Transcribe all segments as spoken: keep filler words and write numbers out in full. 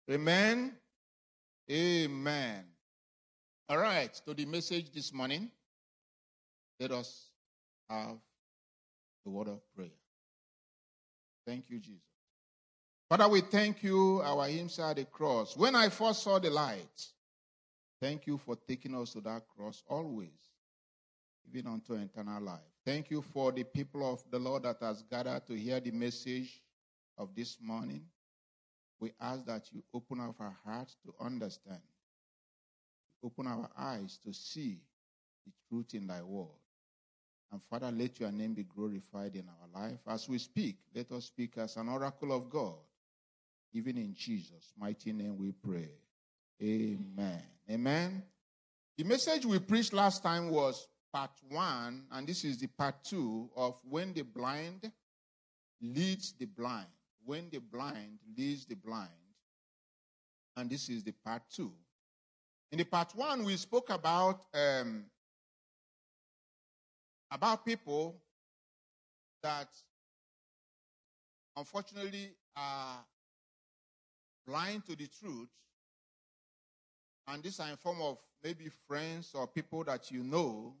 Amen. Amen. All right, to the message this morning, let us have the word of prayer. Thank you, Jesus. Father, we thank you, our hymns at the cross. When I first saw the light, thank you for taking us to that cross always, even unto eternal life. Thank you for the people of the Lord that has gathered to hear the message of this morning. We ask that you open up our hearts to understand. Open our eyes to see the truth in thy word. And Father, let your name be glorified in our life. As we speak, let us speak as an oracle of God. Even in Jesus' mighty name we pray. Amen. Amen. The message we preached last time was part one, and this is the part two of when the blind leads the blind. When the blind leads the blind. And this is the part two. In the part one, we spoke about um, about people that unfortunately are blind to the truth, and these are in form of maybe friends or people that you know,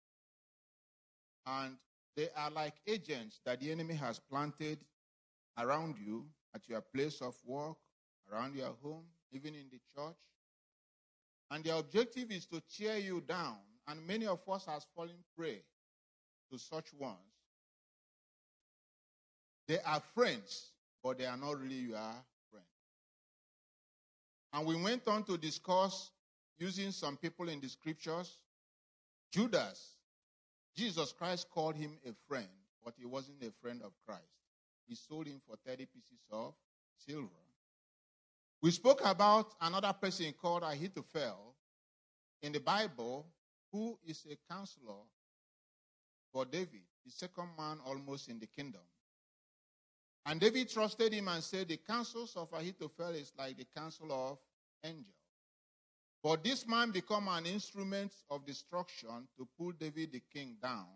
and they are like agents that the enemy has planted around you, at your place of work, around your home, even in the church. And their objective is to tear you down. And many of us have fallen prey to such ones. They are friends, but they are not really your friends. And we went on to discuss using some people in the scriptures. Judas, Jesus Christ called him a friend, but he wasn't a friend of Christ. He sold him for thirty pieces of silver. We spoke about another person called Ahithophel in the Bible, who is a counselor for David, the second man almost in the kingdom. And David trusted him and said, the counsels of Ahithophel is like the counsel of angels. But this man became an instrument of destruction to pull David the king down.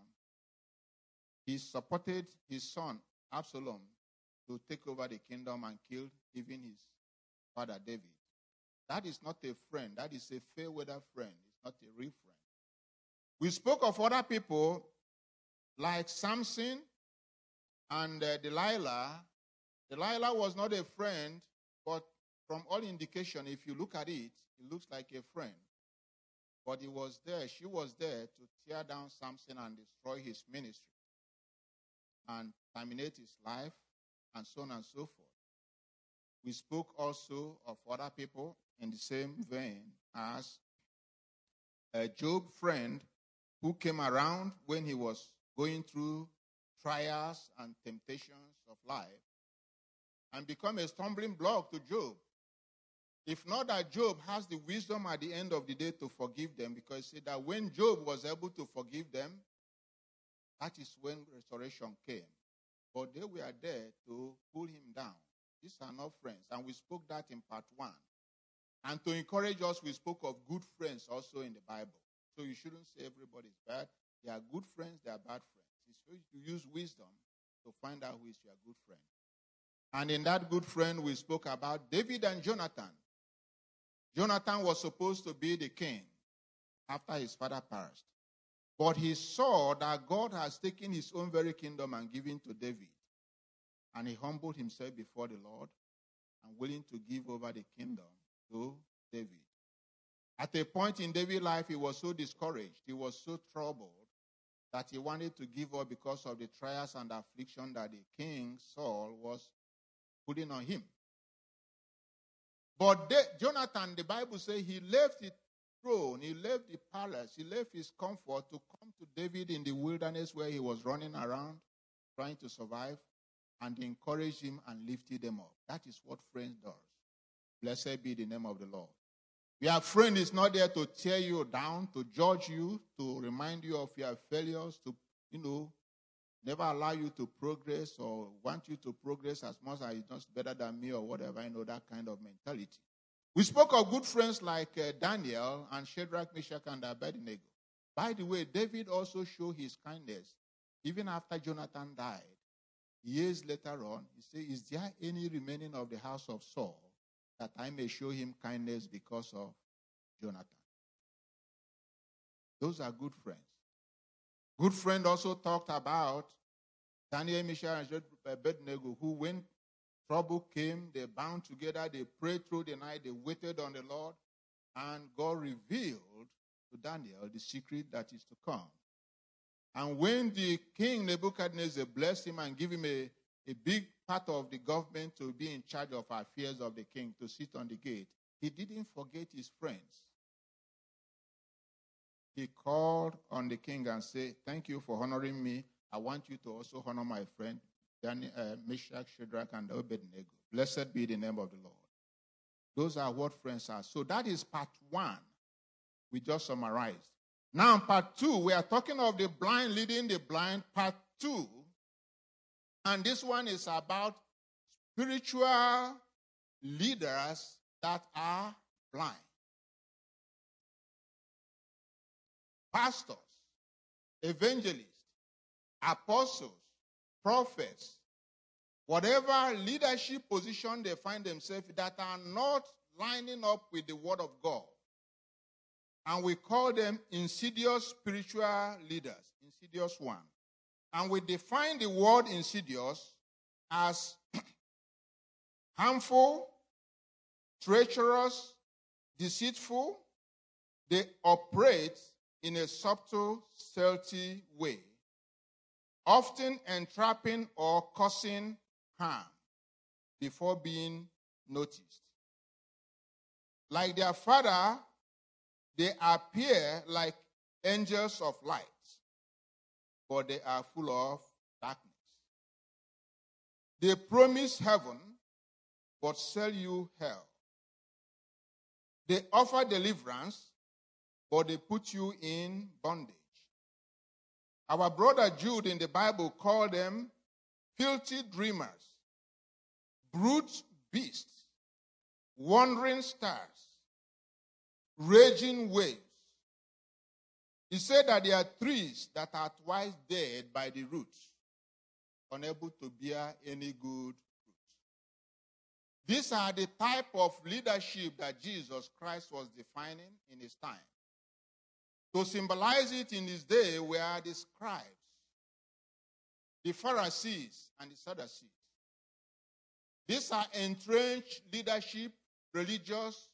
He supported his son Absalom to take over the kingdom and kill even his father David. That is not a friend. That is a fair weather friend. It's not a real friend. We spoke of other people like Samson and uh, Delilah. Delilah was not a friend, but from all indication, if you look at it, it looks like a friend. But he was there, she was there to tear down Samson and destroy his ministry and terminate his life, and so on and so forth. We spoke also of other people in the same vein as a Job friend who came around when he was going through trials and temptations of life and become a stumbling block to Job. If not that Job has the wisdom at the end of the day to forgive them, because he said that when Job was able to forgive them, that is when restoration came. But they were there to pull him down. These are not friends. And we spoke that in part one. And to encourage us, we spoke of good friends also in the Bible. So you shouldn't say everybody is bad. There are good friends, there are bad friends. It's good to use wisdom to find out who is your good friend. And in that good friend, we spoke about David and Jonathan. Jonathan was supposed to be the king after his father passed. But he saw that God has taken his own very kingdom and given to David. And he humbled himself before the Lord and willing to give over the kingdom to David. At a point in David's life, he was so discouraged, he was so troubled, that he wanted to give up because of the trials and affliction that the king Saul was putting on him. But De- Jonathan, the Bible says, he left the throne, he left the palace, he left his comfort to come to David in the wilderness where he was running around, trying to survive, and encouraged him and lifted him up. That is what friends does. Blessed be the name of the Lord. Your friend is not there to tear you down, to judge you, to remind you of your failures, to, you know, never allow you to progress or want you to progress as much as it's just better than me or whatever, you know, that kind of mentality. We spoke of good friends like uh, Daniel and Shadrach, Meshach, and Abednego. By the way, David also showed his kindness even after Jonathan died. Years later on, he said, is there any remaining of the house of Saul that I may show him kindness because of Jonathan. Those are good friends. Good friend also talked about Daniel, Mishael, and Abednego, who when trouble came, they bound together, they prayed through the night, they waited on the Lord, and God revealed to Daniel the secret that is to come. And when the king Nebuchadnezzar blessed him and gave him a, a big part of the government to be in charge of affairs of the king, to sit on the gate, he didn't forget his friends. He called on the king and said, thank you for honoring me. I want you to also honor my friend, Daniel, uh, Meshach, Shadrach, and Abednego. Blessed be the name of the Lord. Those are what friends are. So that is part one. We just summarized. Now, part two, we are talking of the blind leading the blind. Part two, and this one is about spiritual leaders that are blind. Pastors, evangelists, apostles, prophets, whatever leadership position they find themselves that are not lining up with the word of God. And we call them insidious spiritual leaders, insidious one. And we define the word insidious as harmful, treacherous, deceitful. They operate in a subtle, stealthy way, often entrapping or causing harm before being noticed. Like their father, they appear like angels of light, but they are full of darkness. They promise heaven, but sell you hell. They offer deliverance, but they put you in bondage. Our brother Jude in the Bible called them filthy dreamers, brute beasts, wandering stars, raging waves. He said that there are trees that are twice dead by the roots, unable to bear any good fruit. These are the type of leadership that Jesus Christ was defining in his time. To symbolize it in his day were the scribes, the Pharisees, and the Sadducees. These are entrenched leadership, religious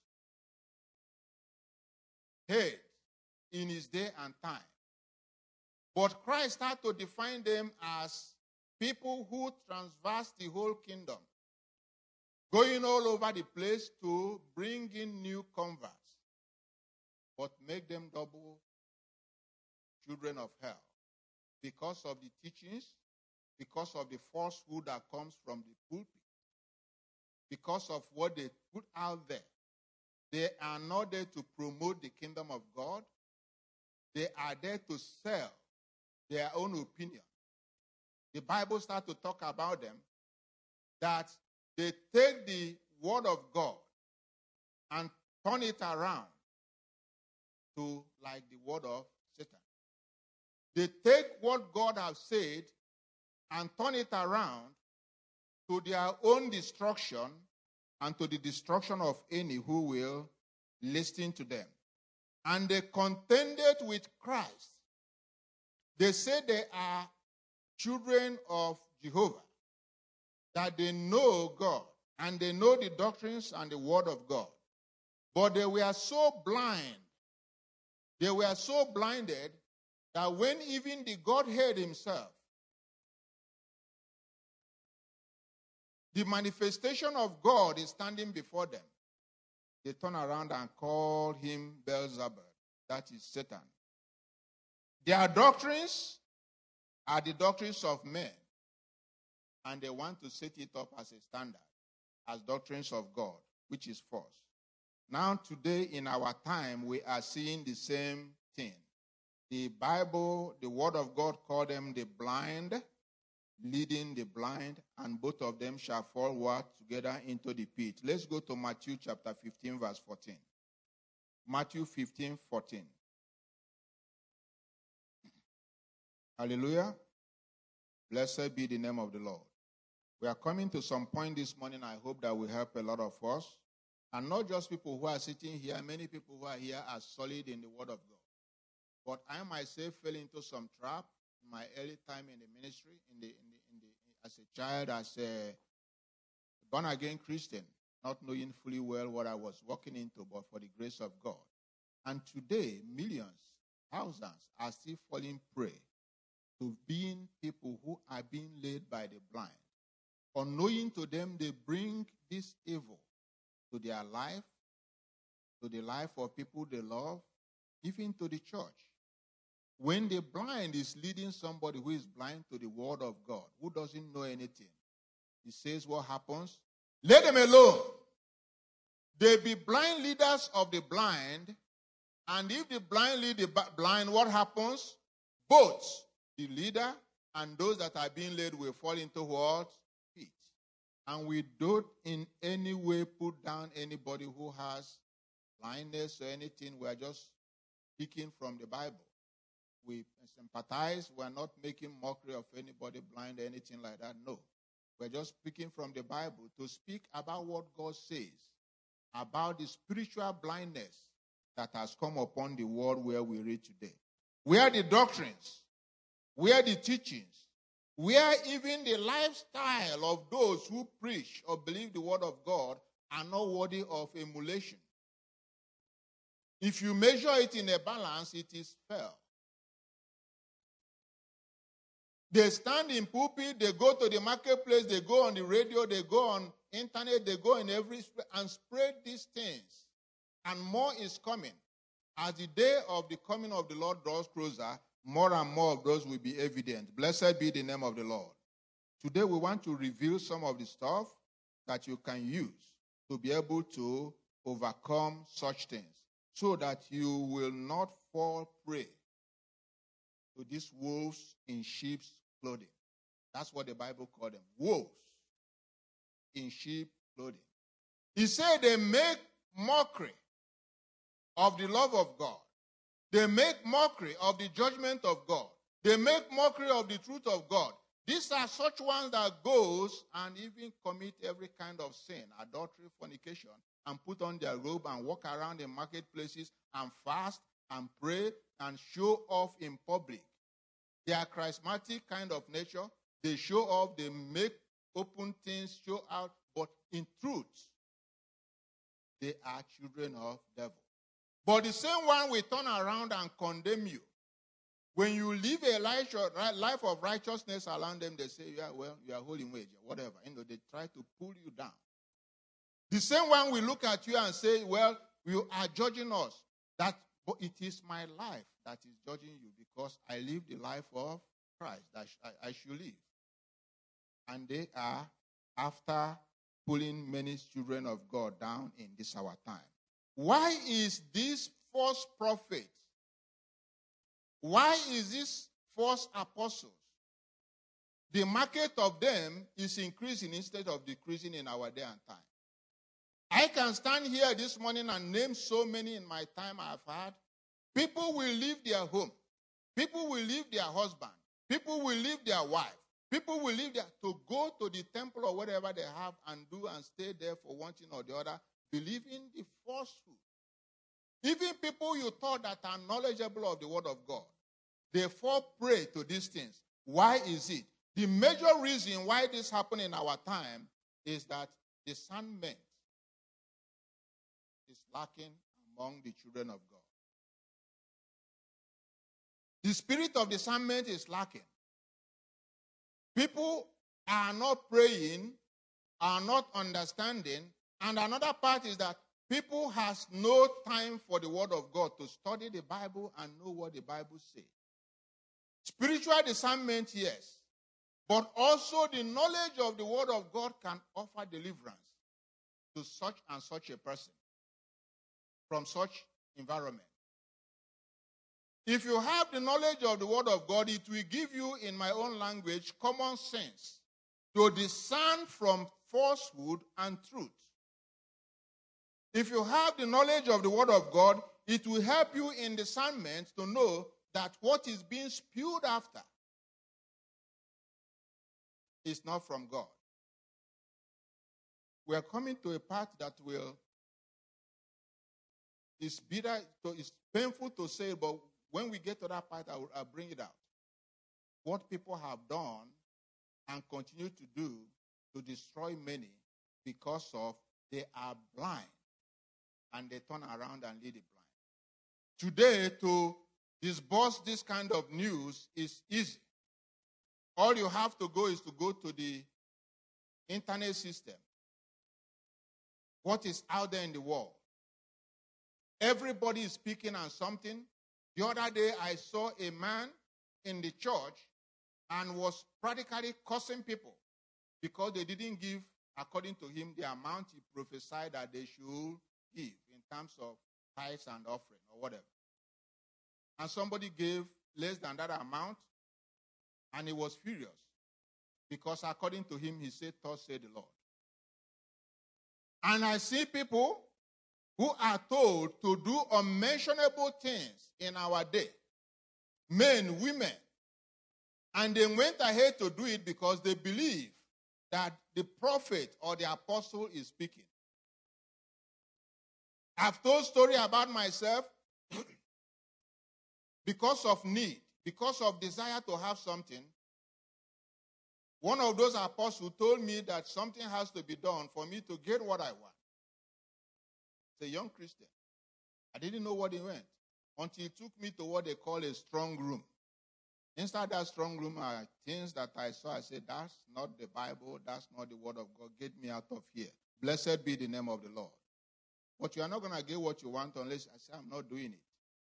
heads in his day and time. But Christ had to define them as people who transverse the whole kingdom, going all over the place to bring in new converts, but make them double children of hell because of the teachings, because of the falsehood that comes from the pulpit, because of what they put out there. They are not there to promote the kingdom of God. They are there to sell their own opinion. The Bible starts to talk about them, that they take the word of God and turn it around to like the word of Satan. They take what God has said and turn it around to their own destruction and to the destruction of any who will listen to them. And they contended with Christ. They say they are children of Jehovah, that they know God, and they know the doctrines and the word of God. But they were so blind, they were so blinded, that when even the Godhead himself, the manifestation of God is standing before them, they turn around and call him Beelzebub. That is Satan. Their doctrines are the doctrines of men, and they want to set it up as a standard, as doctrines of God, which is false. Now, today in our time, we are seeing the same thing. The Bible, the Word of God, call them the blind, leading the blind, and both of them shall fall what? Together into the pit. Let's go to Matthew chapter fifteen, verse fourteen. Matthew fifteen, fourteen. Hallelujah. Blessed be the name of the Lord. We are coming to some point this morning. I hope that will help a lot of us. And not just people who are sitting here, many people who are here are solid in the Word of God. But I myself fell into some trap in my early time in the ministry, in the, in the, in the, as a child, as a born-again Christian, not knowing fully well what I was walking into, but for the grace of God. And today, millions, thousands are still falling prey to being people who are being led by the blind. Unknowing to them, they bring this evil to their life, to the life of people they love, even to the church. When the blind is leading somebody who is blind to the word of God, who doesn't know anything, he says what happens? Let them alone. They be blind leaders of the blind, and if the blind lead the blind, what happens? Both the leader and those that are being led will fall into what? Pit. And we don't in any way put down anybody who has blindness or anything. We are just speaking from the Bible. We sympathize. We are not making mockery of anybody blind or anything like that. No. We're just speaking from the Bible to speak about what God says about the spiritual blindness that has come upon the world where we read today. Where the doctrines, where the teachings, where even the lifestyle of those who preach or believe the word of God are not worthy of emulation. If you measure it in a balance, it is fair. They stand in pulpit, they go to the marketplace, they go on the radio, they go on internet, they go in every and spread these things. And more is coming. As the day of the coming of the Lord draws closer, more and more of those will be evident. Blessed be the name of the Lord. Today we want to reveal some of the stuff that you can use to be able to overcome such things so that you will not fall prey to these wolves in sheep's clothing. That's what the Bible called them. Wolves in sheep clothing. He said they make mockery of the love of God. They make mockery of the judgment of God. They make mockery of the truth of God. These are such ones that goes and even commit every kind of sin, adultery, fornication, and put on their robe and walk around in marketplaces and fast and pray and show off in public. They are charismatic kind of nature. They show off, they make open things, show out, but in truth, they are children of devil. But the same one will turn around and condemn you. When you live a life of righteousness around them, they say, yeah, well, you are holding wage, whatever. You know, they try to pull you down. The same one will look at you and say, well, you are judging us. That, but it is my life that is judging you because I live the life of Christ that I, I should live. And they are after pulling many children of God down in this our time. Why is this false prophet? Why is this false apostles? The market of them is increasing instead of decreasing in our day and time. I can stand here this morning and name so many in my time I've had. People will leave their home. People will leave their husband. People will leave their wife. People will leave their, to go to the temple or whatever they have and do and stay there for one thing or the other, believing the falsehood. Even people you thought that are knowledgeable of the word of God, they fall prey to these things. Why is it? The major reason why this happened in our time is that discernment is lacking among the children of God. The spirit of discernment is lacking. People are not praying, are not understanding, and another part is that people has no time for the word of God to study the Bible and know what the Bible says. Spiritual discernment, yes, but also the knowledge of the word of God can offer deliverance to such and such a person from such environment. If you have the knowledge of the word of God, it will give you, in my own language, common sense to discern from falsehood and truth. If you have the knowledge of the word of God, it will help you in discernment to know that what is being spewed after is not from God. We are coming to a part that will it's bitter, it's painful to say, but when we get to that part, I will, I'll bring it out. What people have done and continue to do to destroy many because of they are blind and they turn around and lead the blind. Today, to disburse this kind of news is easy. All you have to go is to go to the internet system. What is out there in the world? Everybody is speaking on something. The other day, I saw a man in the church and was practically cursing people because they didn't give, according to him, the amount he prophesied that they should give in terms of tithes and offering or whatever. And somebody gave less than that amount, and he was furious because according to him, he said, "Thus said the Lord." And I see people who are told to do unmentionable things in our day, men, women, and they went ahead to do it because they believe that the prophet or the apostle is speaking. I've told story about myself because of need, because of desire to have something. One of those apostles told me that something has to be done for me to get what I want. It's a young Christian. I didn't know what he meant until he took me to what they call a strong room. Inside that strong room are things that I saw. I said, that's not the Bible. That's not the word of God. Get me out of here. Blessed be the name of the Lord. But you are not going to get what you want unless I say, I'm not doing it.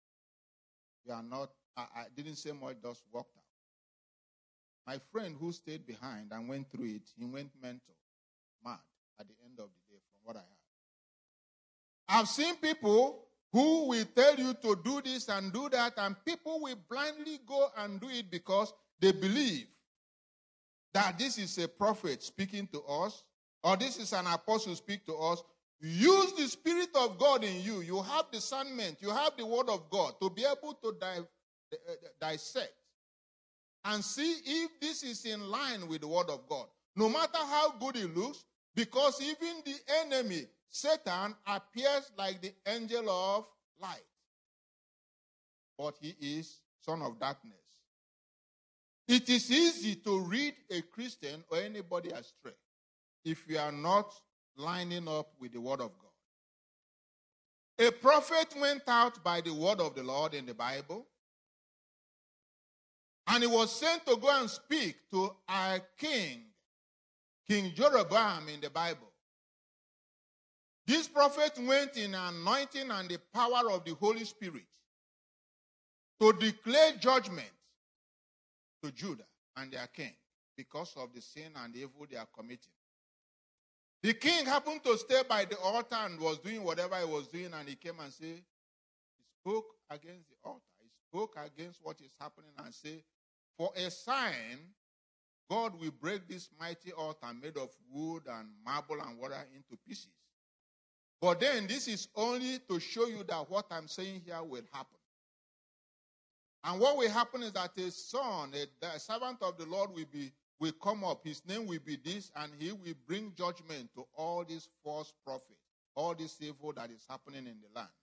You are not, I, I didn't say much, just walked out. My friend who stayed behind and went through it, he went mental, mad at the end of the day from what I heard. I've seen people who will tell you to do this and do that, and people will blindly go and do it because they believe that this is a prophet speaking to us, or this is an apostle speaking to us. Use the Spirit of God in you. You have discernment. You have the Word of God to be able to di- dissect and see if this is in line with the Word of God. No matter how good it looks, because even the enemy, Satan, appears like the angel of light. But he is son of darkness. It is easy to read a Christian or anybody astray if you are not lining up with the Word of God. A prophet went out by the word of the Lord in the Bible, and he was sent to go and speak to our king, King Jeroboam in the Bible. This prophet went in anointing and the power of the Holy Spirit to declare judgment to Judah and their king because of the sin and the evil they are committing. The king happened to stay by the altar and was doing whatever he was doing, and he came and said, he spoke against the altar. He spoke against what is happening and said, for a sign, God will break this mighty altar made of wood and marble and water into pieces. But then this is only to show you that what I'm saying here will happen. And what will happen is that a son, a, a servant of the Lord will be will come up. His name will be this, and he will bring judgment to all these false prophets, all this evil that is happening in the land.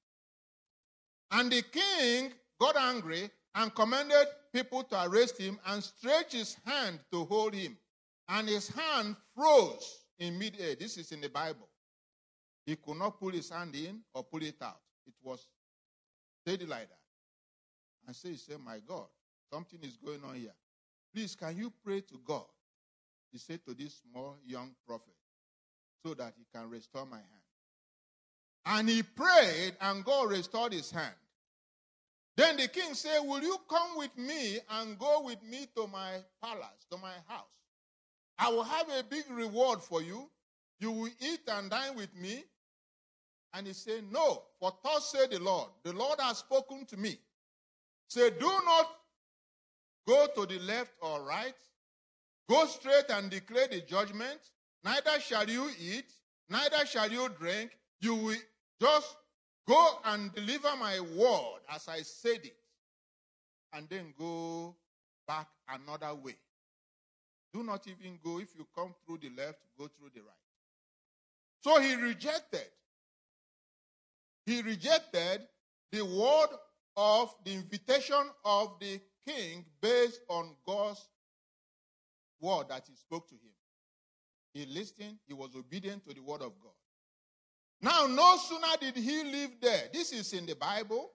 And the king got angry and commanded people to arrest him and stretch his hand to hold him. And his hand froze in midair. This is in the Bible. He could not pull his hand in or pull it out. It was steady like that. And so he said, my God, something is going on here. Please, can you pray to God? He said to this small young prophet, so that he can restore my hand. And he prayed, and God restored his hand. Then the king said, will you come with me and go with me to my palace, to my house? I will have a big reward for you. You will eat and dine with me. And he said, no, for thus said the Lord. The Lord has spoken to me. Say, do not go to the left or right. Go straight and declare the judgment. Neither shall you eat, neither shall you drink. You will just go and deliver my word as I said it. And then go back another way. Do not even go. If you come through the left, go through the right. So he rejected. He rejected the word of the invitation of the king based on God's word that he spoke to him. He listened, he was obedient to the word of God. Now, no sooner did he live there. This is in the Bible.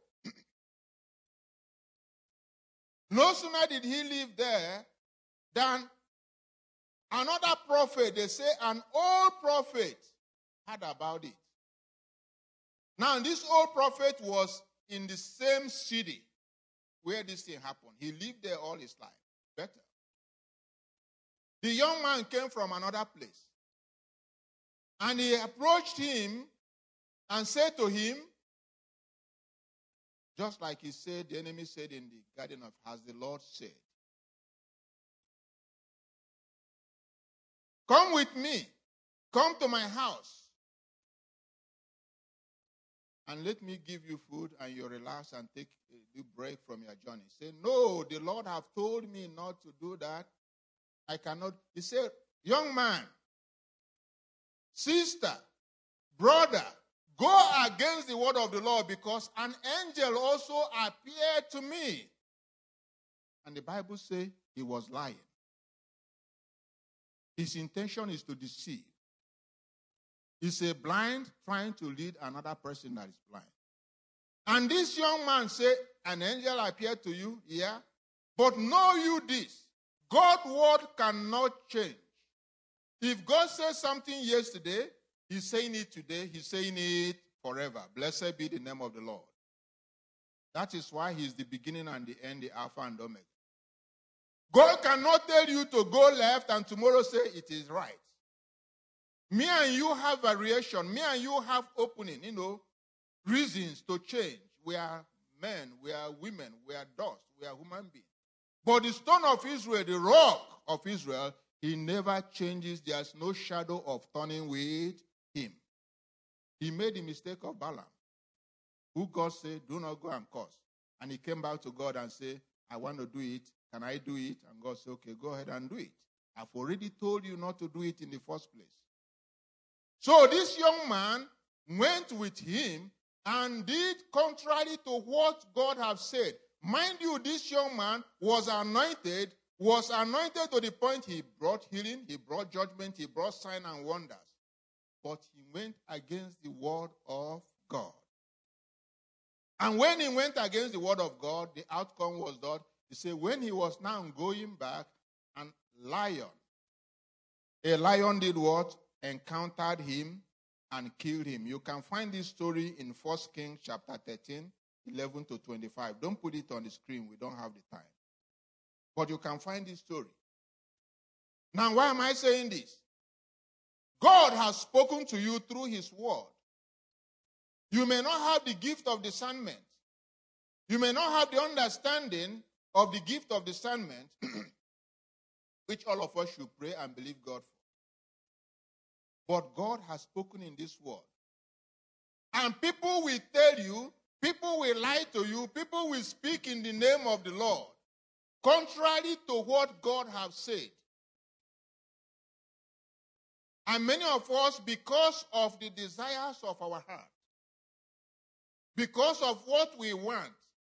No sooner did he live there than another prophet, they say an old prophet, heard about it. Now, this old prophet was in the same city where this thing happened. He lived there all his life. Better. The young man came from another place. And he approached him and said to him, just like he said, the enemy said in the garden of, as the Lord said, come with me, come to my house, and let me give you food and you relax and take a break from your journey. Say, no, the Lord have told me not to do that. I cannot. He said, young man, sister, brother, go against the word of the Lord because an angel also appeared to me. And the Bible says he was lying. His intention is to deceive. He's a blind trying to lead another person that is blind. And this young man said, an angel appeared to you, yeah? But know you this, God's word cannot change. If God said something yesterday, he's saying it today, he's saying it forever. Blessed be the name of the Lord. That is why he's the beginning and the end, the Alpha and Omega. God cannot tell you to go left and tomorrow say it is right. Me and you have variation. Me and you have opening, you know, reasons to change. We are men, we are women, we are dust, we are human beings. But the stone of Israel, the rock of Israel, he never changes. There's no shadow of turning with him. He made the mistake of Balaam, who God said, do not go and curse. And he came back to God and said, I want to do it. Can I do it? And God said, okay, go ahead and do it. I've already told you not to do it in the first place. So this young man went with him and did contrary to what God had said. Mind you, this young man was anointed, was anointed to the point he brought healing, he brought judgment, he brought sign and wonders. But he went against the word of God. And when he went against the word of God, the outcome was that, he said, when he was now going back, an lion, a lion did what? Encountered him and killed him. You can find this story in First Kings chapter thirteen, eleven to twenty-five. Don't put it on the screen. We don't have the time. But you can find this story. Now, why am I saying this? God has spoken to you through his word. You may not have the gift of discernment. You may not have the understanding of the gift of discernment, which all of us should pray and believe God for. But God has spoken in this word. And people will tell you, people will lie to you, people will speak in the name of the Lord, contrary to what God has said. And many of us, because of the desires of our heart, because of what we want,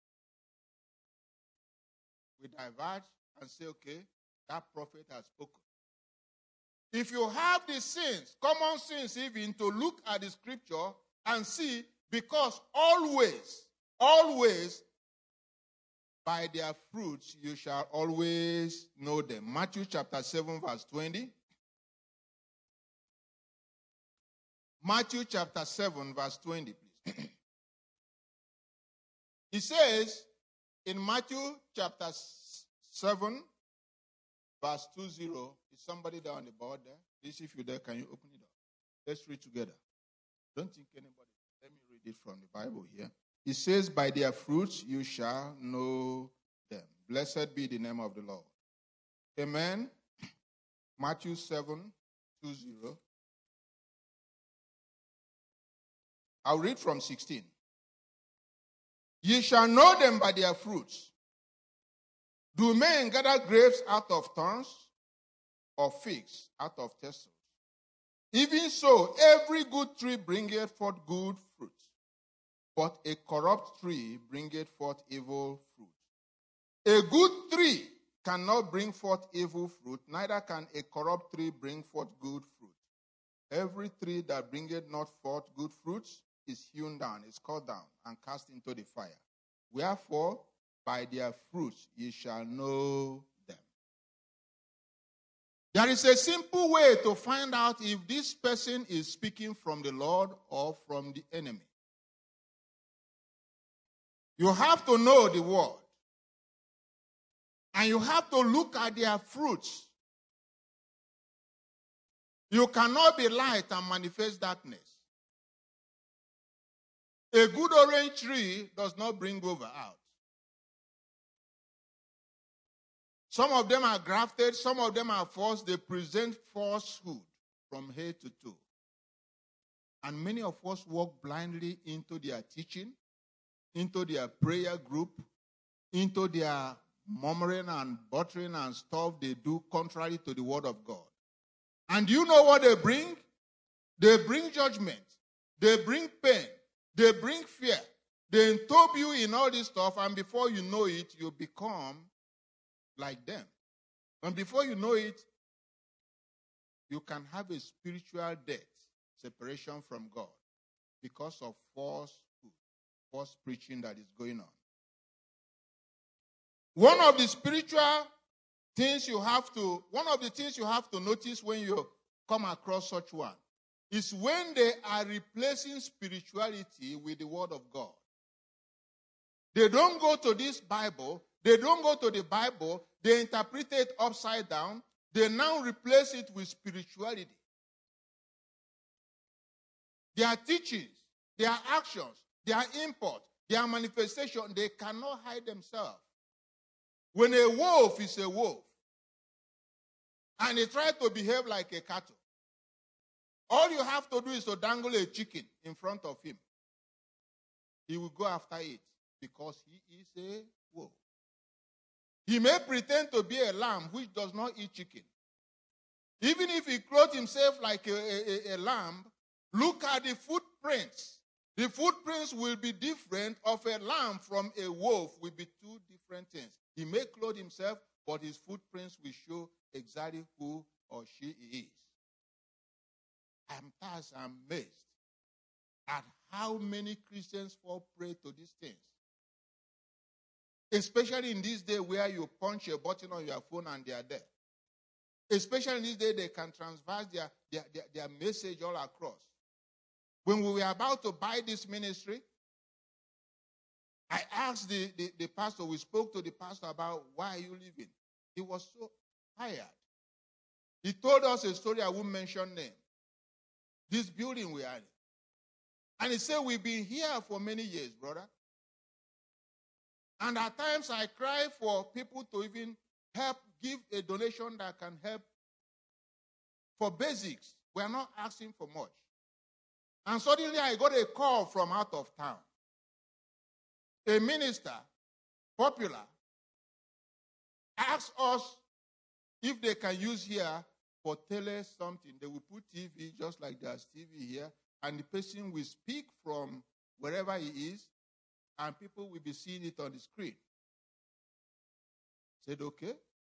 we diverge and say, okay, that prophet has spoken. If you have the sins, common sins even, to look at the scripture and see, because always, always, by their fruits you shall always know them. Matthew chapter seven verse twenty. Matthew chapter seven verse twenty, please. It says in Matthew chapter seven verse twenty, is somebody there on the board there? Please, if you're there, can you open it up? Let's read together. Don't think anybody. Let me read it from the Bible here. It says, by their fruits you shall know them. Blessed be the name of the Lord. Amen. Matthew seven twenty. I'll read from sixteen. Ye shall know them by their fruits. Do men gather grapes out of thorns, or figs out of thistles? Even so, every good tree bringeth forth good fruit, but a corrupt tree bringeth forth evil fruit. A good tree cannot bring forth evil fruit, neither can a corrupt tree bring forth good fruit. Every tree that bringeth not forth good fruits is hewn down, is cut down, and cast into the fire. Wherefore, by their fruits ye shall know them. There is a simple way to find out if this person is speaking from the Lord or from the enemy. You have to know the word. And you have to look at their fruits. You cannot be light and manifest darkness. A good orange tree does not bring over out. Some of them are grafted, some of them are false. They present falsehood from head to toe. And many of us walk blindly into their teaching, into their prayer group, into their murmuring and buttering and stuff they do contrary to the word of God. And you know what they bring? They bring judgment. They bring pain. They bring fear. They entope you in all this stuff, and before you know it, you become like them. And before you know it, you can have a spiritual death, separation from God, because of false false preaching that is going on. One of the spiritual things you have to, one of the things you have to notice when you come across such one is when they are replacing spirituality with the word of God. They don't go to this Bible, they don't go to the Bible, they interpret it upside down, they now replace it with spirituality. Their teachings, their actions, their import, their manifestation, they cannot hide themselves. When a wolf is a wolf, and they try to behave like a cattle, all you have to do is to dangle a chicken in front of him. He will go after it because he is a wolf. He may pretend to be a lamb which does not eat chicken. Even if he clothes himself like a, a, a lamb, look at the footprints. The footprints will be different of a lamb from a wolf will be two different things. He may clothe himself, but his footprints will show exactly who or she is. I'm thus amazed at how many Christians fall prey to these things. Especially in this day where you punch a button on your phone and they are there. Especially in this day, they can transverse their, their, their, their message all across. When we were about to buy this ministry, I asked the, the, the pastor, we spoke to the pastor about why are you leaving? He was so tired. He told us a story, I won't mention name. This building we are in. And he said, we've been here for many years, brother. And at times I cry for people to even help give a donation that can help for basics. We are not asking for much. And suddenly I got a call from out of town. A minister, popular, asked us if they can use here for tele something. They will put T V just like there's T V here, and the person will speak from wherever he is, and people will be seeing it on the screen. Said, okay.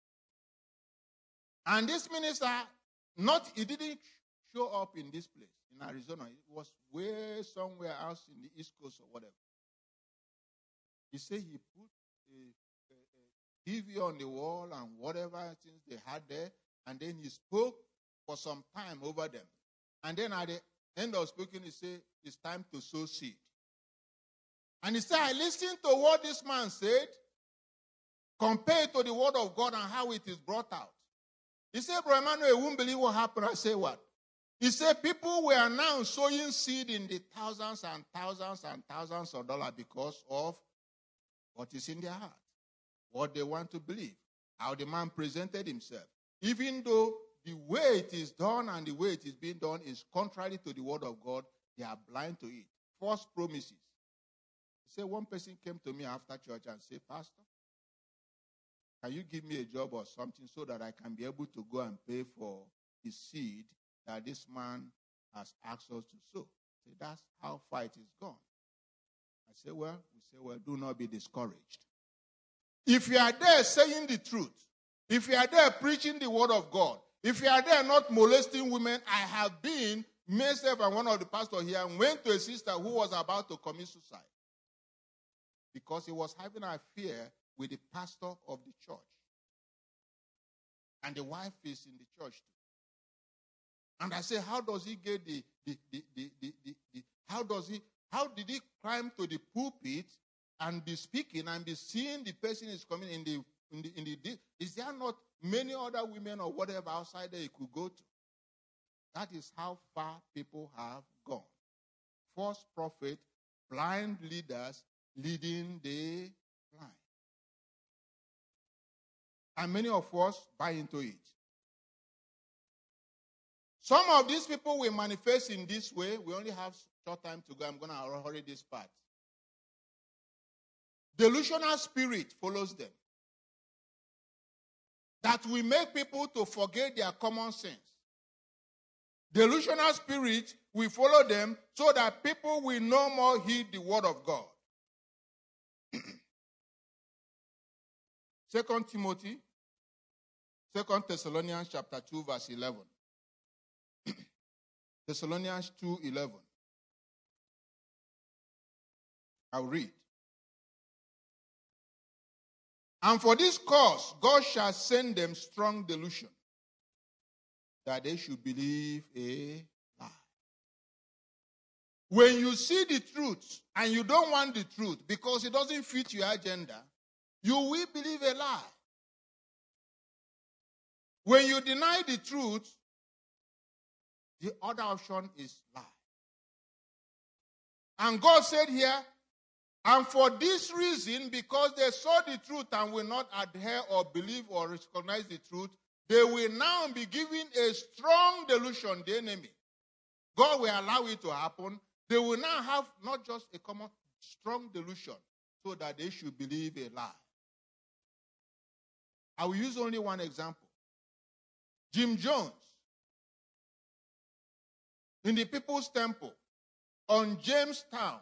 And this minister, not he didn't show up in this place, in Arizona. It was way somewhere else in the East Coast or whatever. He said he put a, a, a T V on the wall and whatever things they had there, and then he spoke for some time over them. And then at the end of speaking, he said, it's time to sow seed. And he said, I listened to what this man said, compared to the word of God and how it is brought out. He said, Bro Emmanuel, you won't believe what happened. I say, what? He said, people were now sowing seed in the thousands and thousands and thousands of dollars because of what is in their heart, what they want to believe, how the man presented himself. Even though the way it is done and the way it is being done is contrary to the word of God, they are blind to it. False promises. He said, one person came to me after church and said, Pastor, can you give me a job or something so that I can be able to go and pay for the seed that this man has asked us to sow? See, that's how far it is gone. I say, well, we say, well, do not be discouraged. If you are there saying the truth, if you are there preaching the word of God, if you are there not molesting women, I have been, myself and one of the pastors here, went to a sister who was about to commit suicide because he was having an affair with the pastor of the church. And the wife is in the church too. And I say, how does he get the, the, the, the, the, the, the how does he, how did he climb to the pulpit and be speaking and be seeing the person is coming in the, in the, in the, is there not many other women or whatever outside there he could go to? That is how far people have gone. False prophet, blind leaders leading the blind. And many of us buy into it. Some of these people will manifest in this way. We only have short time to go. I'm going to hurry this part. Delusional spirit follows them. That will make people to forget their common sense. Delusional spirit will follow them so that people will no more heed the word of God. Second Timothy, Second Thessalonians chapter two, verse eleven. Thessalonians two, eleven. I'll read. And for this cause, God shall send them strong delusion, that they should believe a lie. When you see the truth and you don't want the truth because it doesn't fit your agenda, you will believe a lie. When you deny the truth, the other option is lie. And God said here, and for this reason, because they saw the truth and will not adhere or believe or recognize the truth, they will now be given a strong delusion, the enemy. God will allow it to happen. They will now have not just a common strong delusion, so that they should believe a lie. I will use only one example. Jim Jones, in the People's Temple, on Jamestown,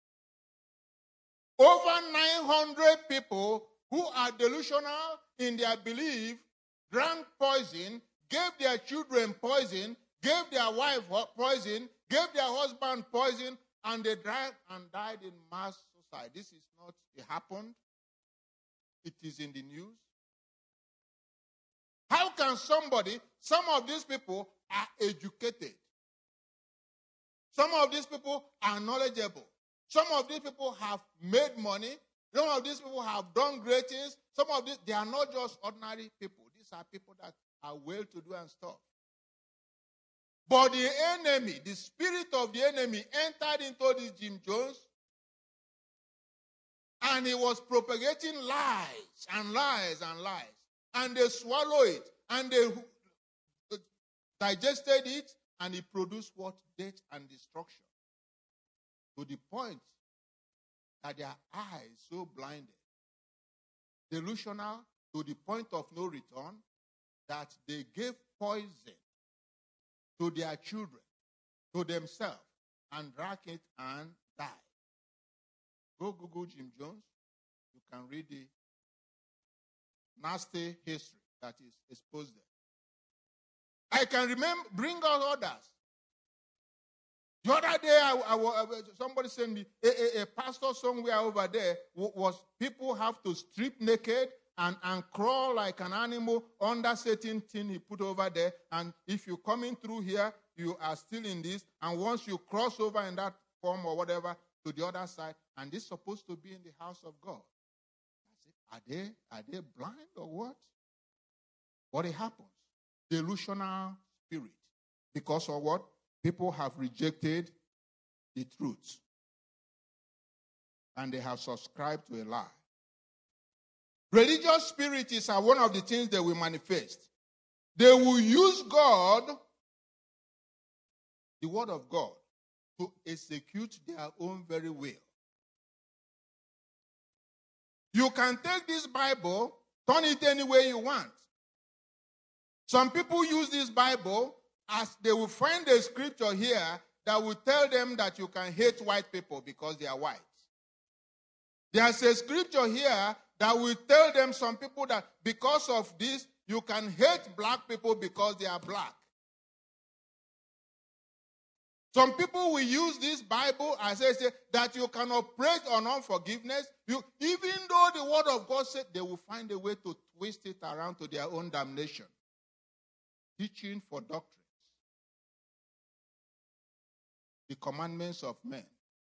over nine hundred people who are delusional in their belief drank poison, gave their children poison, gave their wife poison, gave their husband poison, and they died and died in mass suicide. This is not, it happened. It is in the news. How can somebody, some of these people are educated. Some of these people are knowledgeable. Some of these people have made money. Some of these people have done great things. Some of these, they are not just ordinary people. These are people that are well-to-do and stuff. But the enemy, the spirit of the enemy entered into this Jim Jones, and he was propagating lies and lies and lies. And they swallowed it, and they digested it, and it produced what? Death and destruction. To the point that their eyes so blinded, delusional to the point of no return, that they gave poison to their children, to themselves, and drank it and died. Go Google Jim Jones. You can read the nasty history that is exposed there. I can remember, bring out others. The other day, I, I, I, somebody sent me a, a, a pastor somewhere over there was people have to strip naked and, and crawl like an animal under certain thing he put over there. And if you're coming through here, you are still in this. And once you cross over in that form or whatever to the other side, and this is supposed to be in the house of God. I said, are they, are they blind or what? What it happens? Delusional spirit. Because of what? People have rejected the truth. And they have subscribed to a lie. Religious spirits are one of the things they will manifest. They will use God, the word of God, to execute their own very will. You can take this Bible, turn it any way you want. Some people use this Bible as they will find a scripture here that will tell them that you can hate white people because they are white. There's a scripture here that will tell them, some people, that because of this, you can hate black people because they are black. Some people will use this Bible as they say that you can operate on unforgiveness. You, even though the word of God said, they will find a way to twist it around to their own damnation. Teaching for doctrines. The commandments of men.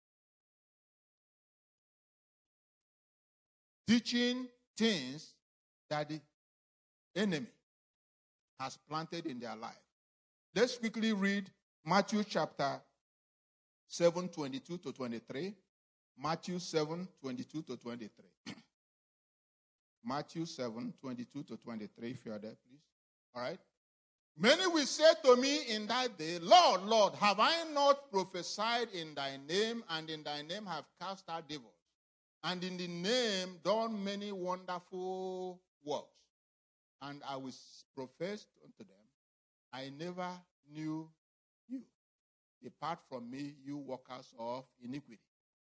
Teaching things that the enemy has planted in their life. Let's quickly read Matthew chapter seven, twenty-two to twenty-three. Matthew seven, twenty-two to twenty-three. Matthew seven, twenty-two to twenty-three, if you are there, please. All right. Many will say to me in that day, Lord, Lord, have I not prophesied in thy name, and in thy name have cast out devils, and in the name done many wonderful works? And I will profess unto them, I never knew you. Depart from me, you workers of iniquity.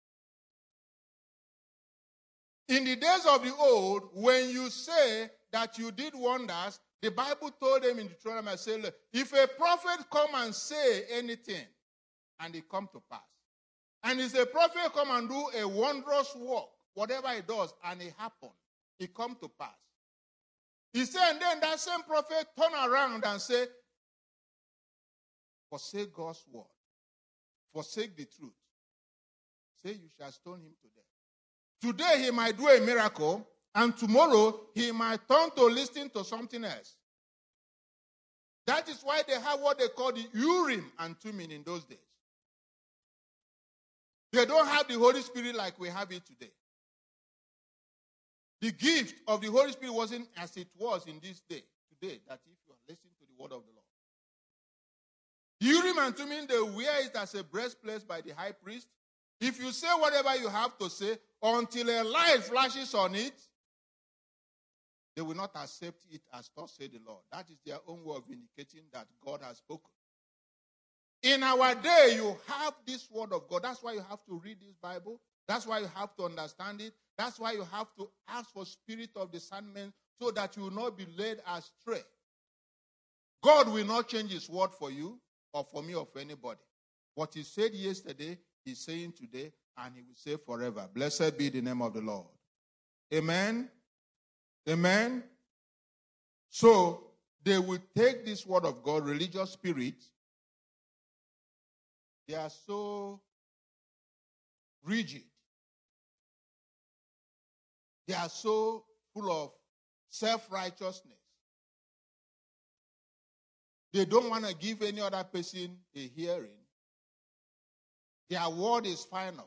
In the days of the old, when you say that you did wonders, the Bible told them in Deuteronomy, I say, if a prophet come and say anything, and it come to pass, and if a prophet come and do a wondrous work, whatever he does, and it happen, it come to pass. He said, and then that same prophet turn around and say, forsake God's word, forsake the truth. Say, you shall stone him to death. Today he might do a miracle, and tomorrow he might turn to listen to something else. That is why they have what they call the Urim and Thummim in those days. They don't have the Holy Spirit like we have it today. The gift of the Holy Spirit wasn't as it was in this day, today, that if you are listening to the word of the Lord. Urim and Thummim, they wear it as a breastplate by the high priest. If you say whatever you have to say, until a light flashes on it, they will not accept it as thus said the Lord. That is their own way of indicating that God has spoken. In our day, you have this word of God. That's why you have to read this Bible. That's why you have to understand it. That's why you have to ask for spirit of discernment so that you will not be led astray. God will not change his word for you or for me or for anybody. What he said yesterday, he's saying today, and he will say forever. Blessed be the name of the Lord. Amen. Amen. So they will take this word of God, religious spirit. They are so rigid. They are so full of self-righteousness. They don't want to give any other person a hearing. Their word is final.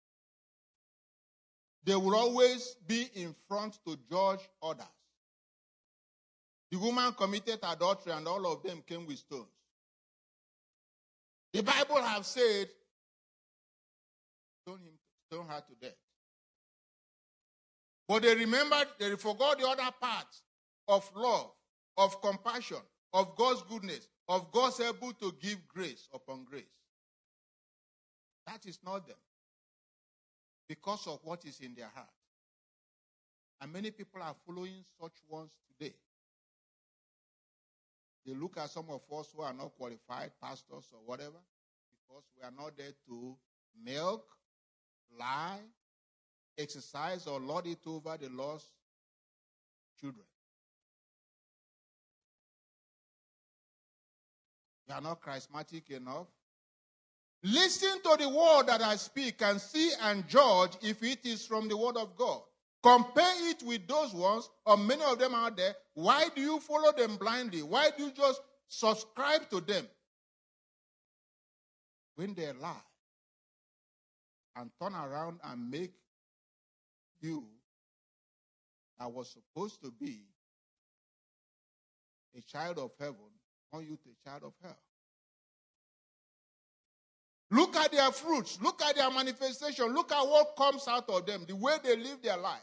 They will always be in front to judge others. The woman committed adultery and all of them came with stones. The Bible has said, stone him, stone her to death. But they remembered, they forgot the other part of love, of compassion, of God's goodness, of God's able to give grace upon grace. That is not them. Because of what is in their heart. And many people are following such ones today. They look at some of us who are not qualified, pastors or whatever, because we are not there to milk, lie, exercise, or lord it over the lost children. You are not charismatic enough. Listen to the word that I speak and see and judge if it is from the word of God. Compare it with those ones, or many of them out there. Why do you follow them blindly? Why do you just subscribe to them when they lie and turn around and make you that was supposed to be a child of heaven turn you to a child of hell? Look at their fruits. Look at their manifestation. Look at what comes out of them, the way they live their life.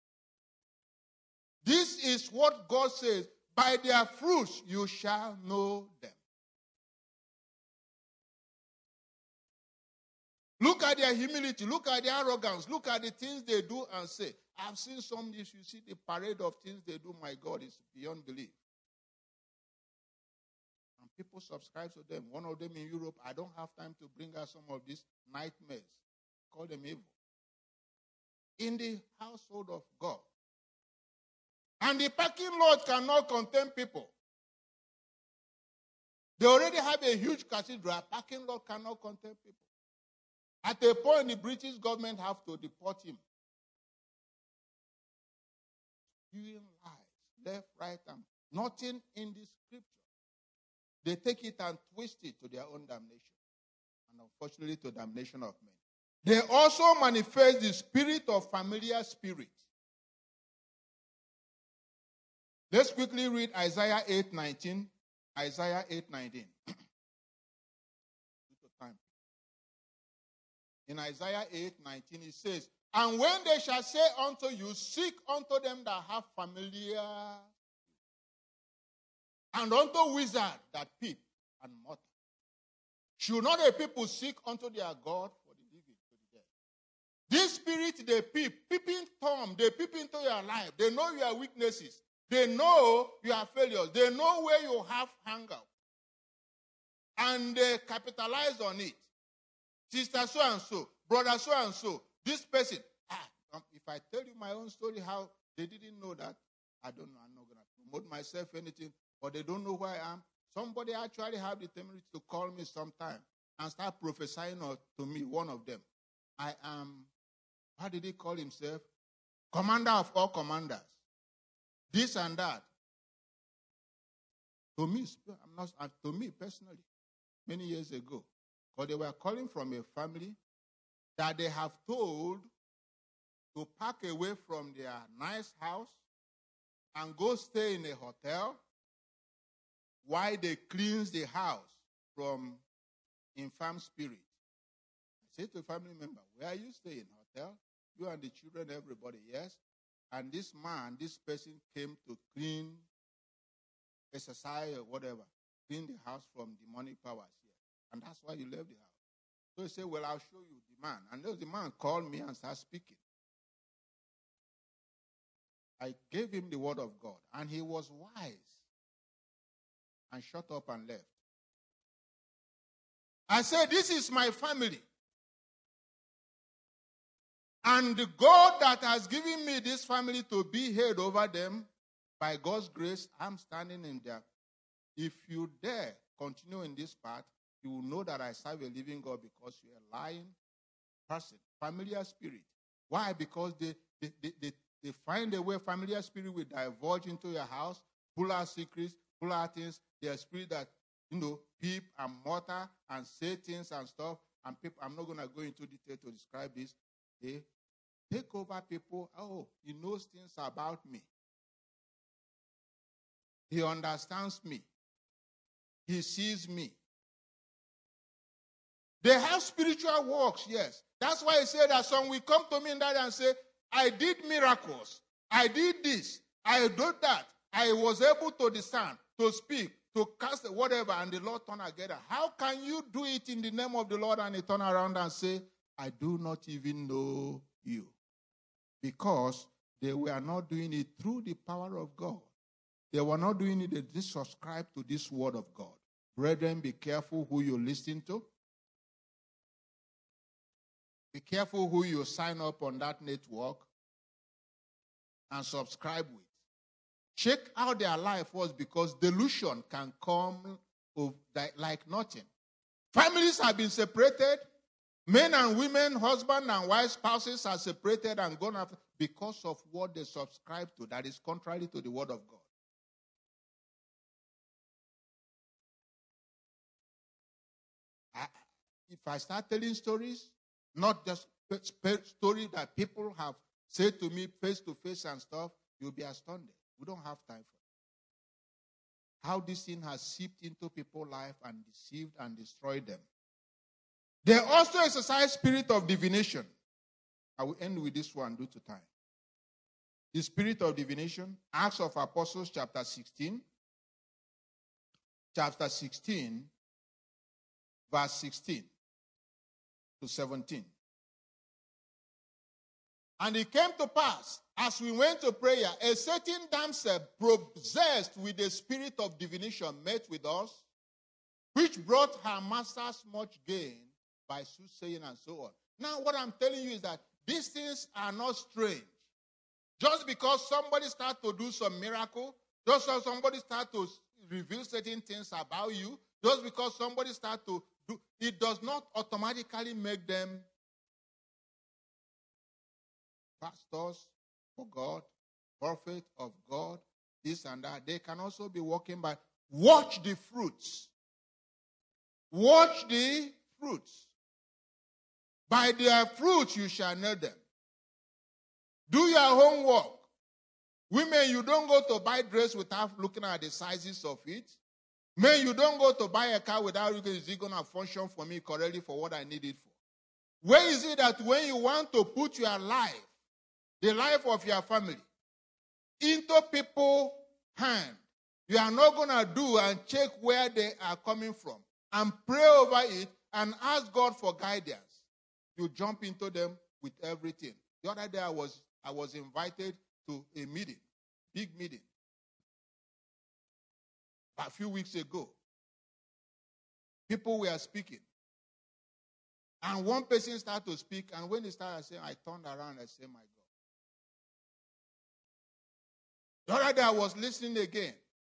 This is what God says. By their fruits you shall know them. Look at their humility. Look at their arrogance. Look at the things they do and say. I've seen some, if you see the parade of things they do, my God, it's beyond belief. And people subscribe to them. One of them in Europe, I don't have time to bring out some of these nightmares. Call them evil. In the household of God. And the parking lot cannot contain people. They already have a huge cathedral. A parking lot cannot contain people. At a point, the British government have to deport him. Spewing lies, left, right, and nothing in the scripture. They take it and twist it to their own damnation. And unfortunately, to damnation of men. They also manifest the spirit of familiar spirit. Let's quickly read Isaiah eight nineteen. Isaiah eight nineteen. In Isaiah eight nineteen, it says, and when they shall say unto you, seek unto them that have familiar, and unto wizards that peep and mutter. Should not a people seek unto their God for the living to the dead? This spirit, they peep, peeping Tom, they peep into your life. They know your weaknesses. They know your failures. They know where you have hung up. And they capitalize on it. Sister so-and-so, brother so-and-so, this person. Ah, um, if I tell you my own story, how they didn't know that, I don't know. I'm not going to promote myself anything, but they don't know who I am. Somebody actually have the temerity to call me sometime and start prophesying to me, one of them. I am, how did he call himself? Commander of all commanders. This and that. To me, I'm not, to me personally, many years ago, because they were calling from a family that they have told to pack away from their nice house and go stay in a hotel while they cleanse the house from infirm spirit. I said to a family member, where are you staying? Hotel? You and the children, everybody, yes? And this man, this person came to clean, exercise or whatever, clean the house from demonic powers here. And that's why you left the house. So he said, well, I'll show you the man. And the man called me and started speaking. I gave him the word of God. And he was wise. And shut up and left. I said, this is my family. And the God that has given me this family to be head over them, by God's grace, I'm standing in there. If you dare continue in this path, you will know that I serve a living God because you're a lying person, familiar spirit. Why? Because they, they, they, they, they find a way familiar spirit will divulge into your house, pull out secrets, pull out things. They're a spirit that, you know, peep and mutter and say things and stuff. And people, I'm not going to go into detail to describe this. They take over people. Oh, he knows things about me. He understands me. He sees me. They have spiritual works, yes. That's why he said that some will come to me in that and say, I did miracles. I did this. I did that. I was able to discern, to speak, to cast whatever, and the Lord turned together. How can you do it in the name of the Lord and he turn around and say, I do not even know you? Because they were not doing it through the power of God. They were not doing it, they did subscribe to this word of God. Brethren, be careful who you listen to. Be careful who you sign up on that network and subscribe with. Check out their life first, because delusion can come like nothing. Families have been separated. Men and women, husband and wife, spouses are separated and gone after because of what they subscribe to that is contrary to the word of God. I, if I start telling stories, not just stories that people have said to me face to face and stuff, you'll be astounded. We don't have time for it. How this sin has seeped into people's life and deceived and destroyed them. They also exercise spirit of divination. I will end with this one due to time. The spirit of divination, Acts of Apostles chapter sixteen. Chapter sixteen, verse sixteen. to seventeen. And it came to pass, as we went to prayer, a certain damsel possessed with the spirit of divination met with us, which brought her masters much gain by soothsaying and so on. Now, what I'm telling you is that these things are not strange. Just because somebody starts to do some miracle, just because somebody starts to reveal certain things about you, just because somebody starts to do, it does not automatically make them pastors for God, prophet of God, this and that. They can also be walking by. Watch the fruits. Watch the fruits. By their fruits you shall know them. Do your homework. Women, you don't go to buy dress without looking at the sizes of it. Men, you don't go to buy a car without looking, is it going to function for me correctly for what I need it for? Where is it that when you want to put your life, the life of your family, into people's hand, you are not going to do and check where they are coming from and pray over it and ask God for guidance. You jump into them with everything. The other day I was I was invited to a meeting, big meeting, a few weeks ago. People were speaking. And one person started to speak, and when he started saying, I turned around and said, my God. The other day I was listening again.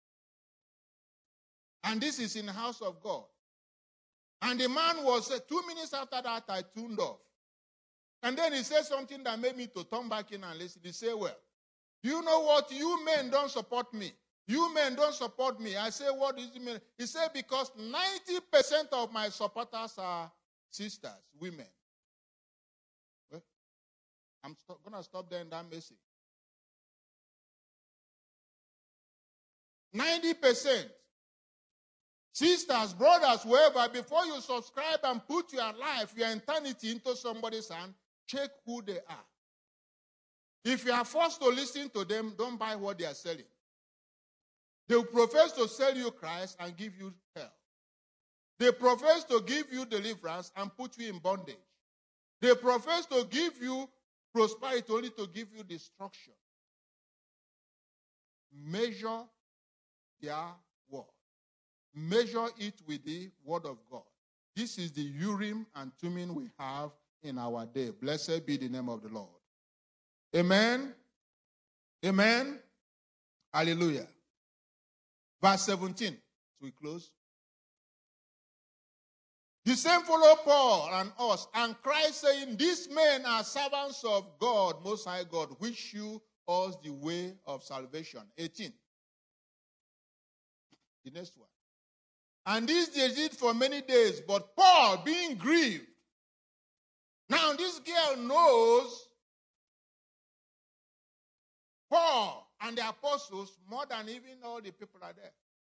And this is in the house of God. And the man was, uh, two minutes after that, I tuned off. And then he said something that made me to turn back in and listen. He said, well, do you know what? You men don't support me. You men don't support me. I said, what does it mean? He said, because ninety percent of my supporters are sisters, women. Well, I'm st- going to stop there in that message. ninety percent. Sisters, brothers, whoever, before you subscribe and put your life, your eternity into somebody's hand, check who they are. If you are forced to listen to them, don't buy what they are selling. They will profess to sell you Christ and give you hell. They profess to give you deliverance and put you in bondage. They profess to give you prosperity only to give you destruction. Measure their word. Measure it with the word of God. This is the Urim and Thummim we have in our day. Blessed be the name of the Lord. Amen. Amen. Hallelujah. Verse seventeen. So we close. The same follow Paul and us, and Christ saying, these men are servants of God, Most High God, which shew us the way of salvation. eighteen. The next one. And this they did for many days, but Paul being grieved. Now this girl knows Paul and the apostles more than even all the people are there.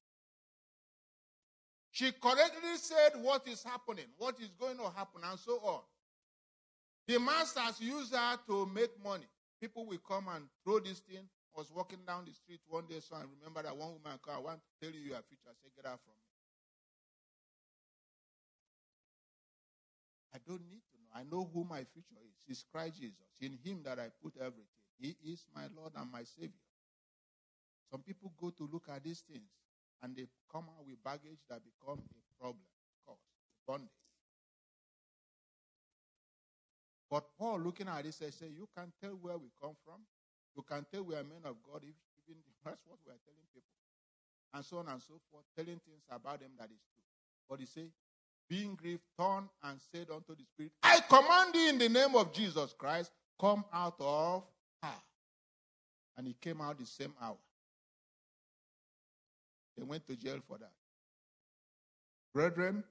She correctly said what is happening, what is going to happen, and so on. The masters use her to make money. People will come and throw this thing. I was walking down the street one day, so I remember that one woman called, I want to tell you your future. I said, get out from me. I don't need to know. I know who my future is. It's Christ Jesus. In him that I put everything. He is my Lord and my Savior. Some people go to look at these things and they come out with baggage that become a problem, cause bondage. But Paul, looking at this, said, you can tell where we come from. You can tell we are men of God. If, even that's what we are telling people. And so on and so forth, telling things about them that is true. But he said, being grieved, turned and said unto the Spirit, I command thee in the name of Jesus Christ, come out of her. And he came out the same hour. They went to jail for that. Brethren,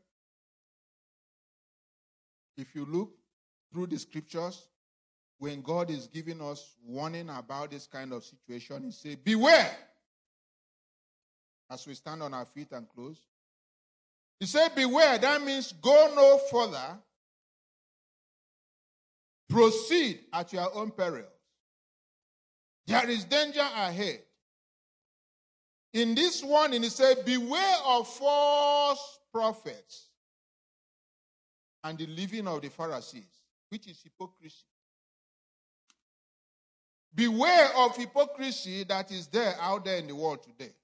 if you look through the scriptures, when God is giving us warning about this kind of situation, he says, beware. As we stand on our feet and close. He said, beware. That means go no further. Proceed at your own peril. There is danger ahead. In this one, he said, beware of false prophets. and the living of the Pharisees, which is hypocrisy. Beware of hypocrisy that is there out there in the world today.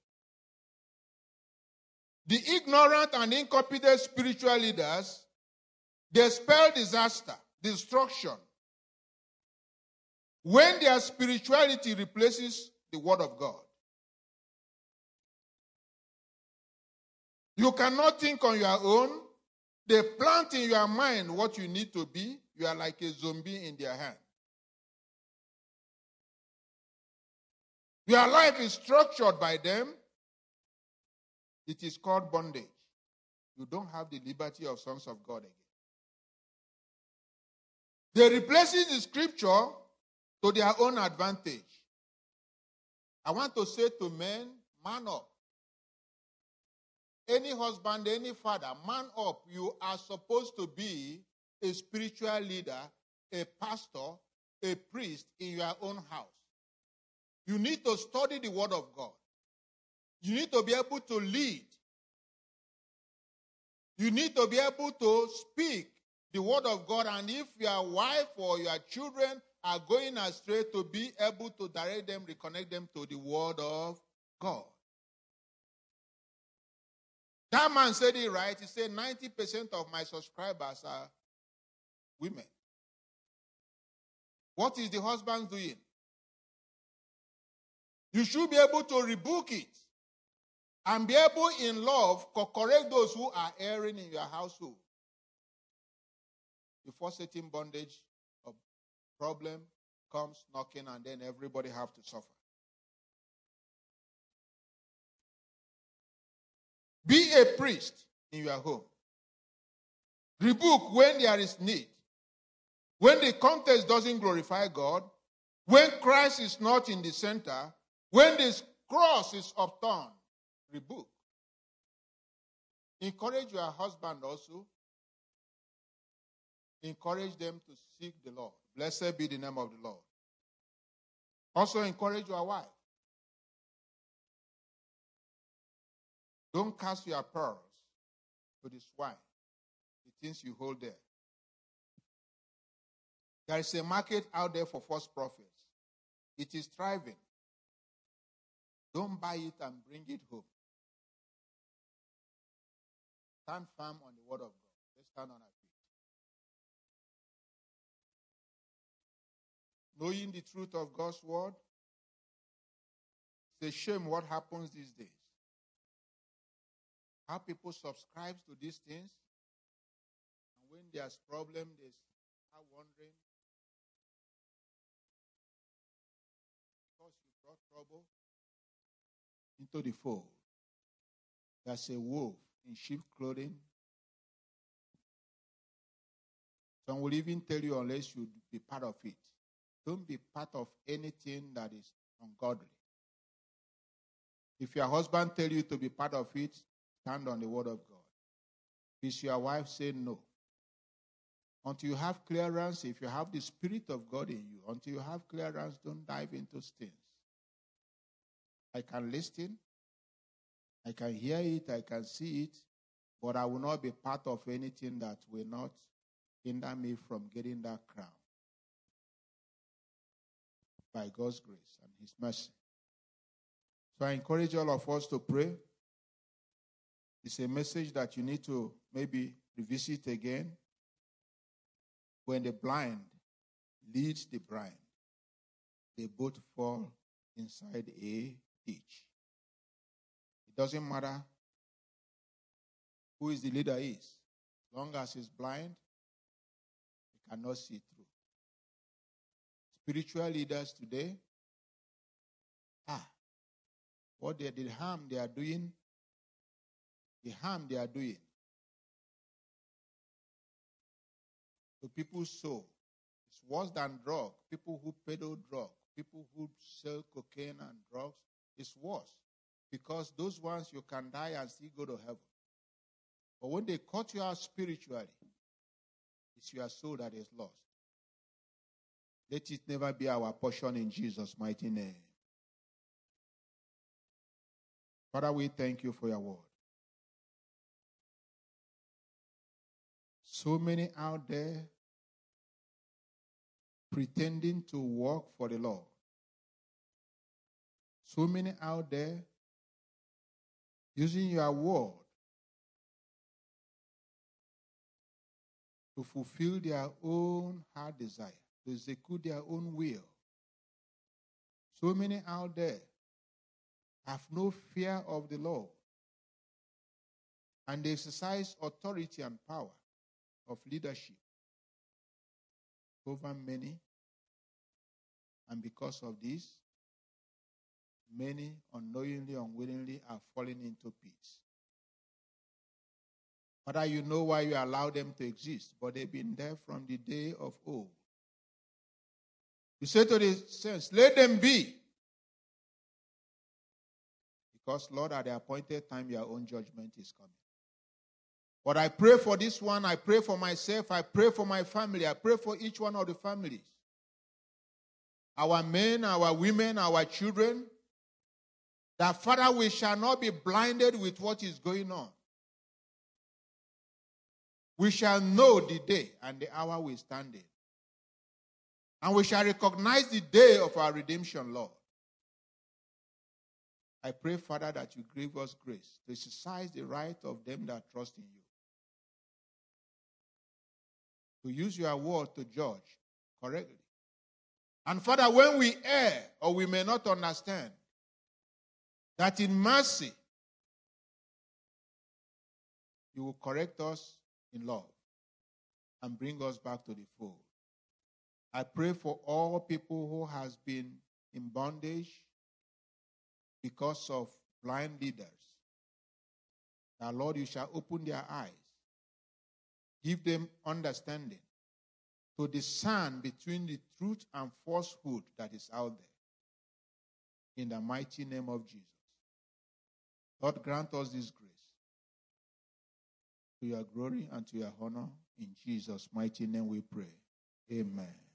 The ignorant and incompetent spiritual leaders, they spell disaster, destruction, when their spirituality replaces the word of God. You cannot think on your own. They plant in your mind what you need to be. You are like a zombie in their hand. Your life is structured by them. It is called bondage. You don't have the liberty of sons of God again. They replace the scripture to their own advantage. I want to say to men, man up. Any husband, any father, man up. You are supposed to be a spiritual leader, a pastor, a priest in your own house. You need to study the word of God. You need to be able to lead. You need to be able to speak the word of God. And if your wife or your children are going astray, to be able to direct them, reconnect them to the word of God. That man said it right. He said ninety percent of my subscribers are women. What is the husband doing? You should be able to rebuke it and be able in love to correct those who are erring in your household. Before certain bondage or problem comes knocking, and then everybody have to suffer. Be a priest in your home. Rebuke when there is need. When the context doesn't glorify God, when Christ is not in the center, when the cross is upturned, rebuke. Encourage your husband also. Encourage them to seek the Lord. Blessed be the name of the Lord. Also encourage your wife. Don't cast your pearls to the swine, the things you hold there. There is a market out there for false prophets. It is thriving. Don't buy it and bring it home. Stand firm on the word of God. Let's stand on our feet. Knowing the truth of God's word, it's a shame what happens these days. How people subscribe to these things, and when there's problem, they are wondering, because you brought trouble into the fold. There's a wolf in sheep clothing. Some will even tell you unless you be part of it. Don't be part of anything that is ungodly. If your husband tells you to be part of it, stand on the word of God. If your wife say no. Until you have clearance, if you have the Spirit of God in you, until you have clearance, don't dive into things. I can listen, I can hear it, I can see it, but I will not be part of anything that will not hinder me from getting that crown. By God's grace and His mercy. So I encourage all of us to pray. It's a message that you need to maybe revisit again. When the blind leads the blind, they both fall inside a ditch. It doesn't matter who is the leader is. As long as he's blind, he cannot see through. Spiritual leaders today, ah, what they, the harm they are doing, the harm they are doing to people's soul is worse than drug. People who peddle drug, people who sell cocaine and drugs, it's worse. Because those ones you can die and still go to heaven. But when they cut you out spiritually, it's your soul that is lost. Let it never be our portion in Jesus' mighty name. Father, we thank you for your word. So many out there pretending to work for the Lord. So many out there using your word to fulfill their own heart desire, to execute their own will. So many out there have no fear of the Lord, and they exercise authority and power of leadership over many, and because of this, many unknowingly, unwillingly are falling into pits. Father, you know why you allow them to exist, but they've been there from the day of old. You say to the saints, let them be. Because, Lord, at the appointed time, your own judgment is coming. But I pray for this one, I pray for myself, I pray for my family, I pray for each one of the families. Our men, our women, our children, that, Father, we shall not be blinded with what is going on. We shall know the day and the hour we stand in. And we shall recognize the day of our redemption, Lord. I pray, Father, that you give us grace to exercise the right of them that trust in you. To use your word to judge correctly. And Father, when we err or we may not understand, that in mercy, you will correct us in love and bring us back to the fold. I pray for all people who has been in bondage because of blind leaders. That, Lord, you shall open their eyes. Give them understanding to discern between the truth and falsehood that is out there. In the mighty name of Jesus. Lord, grant us this grace to your glory and to your honor. In Jesus' mighty name we pray. Amen.